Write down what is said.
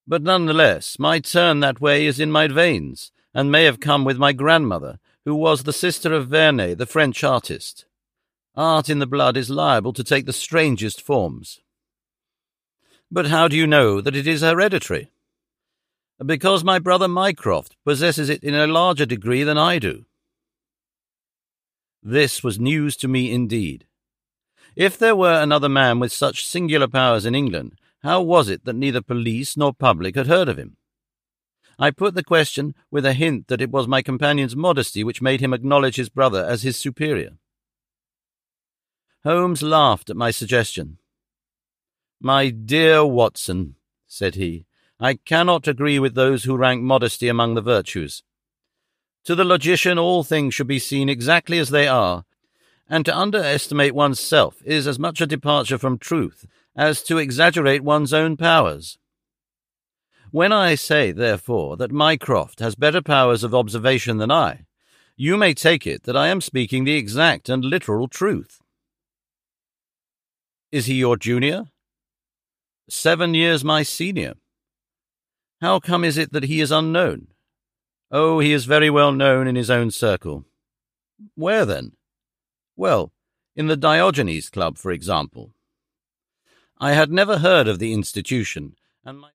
But nonetheless, my turn that way is in my veins, and may have come with my grandmother, who was the sister of Vernet, the French artist. Art in the blood is liable to take the strangest forms. But how do you know that it is hereditary? Because my brother Mycroft possesses it in a larger degree than I do. This was news to me indeed. If there were another man with such singular powers in England, how was it that neither police nor public had heard of him? I put the question with a hint that it was my companion's modesty which made him acknowledge his brother as his superior. Holmes laughed at my suggestion. "My dear Watson," said he, "I cannot agree with those who rank modesty among the virtues. To the logician all things should be seen exactly as they are, and to underestimate one's self is as much a departure from truth as to exaggerate one's own powers. When I say, therefore, that Mycroft has better powers of observation than I, you may take it that I am speaking the exact and literal truth." "Is he your junior?" 7 years my senior." "How come is it that he is unknown?" "Oh, he is very well known in his own circle." "Where, then?" "Well, in the Diogenes Club, for example." I had never heard of the institution, and my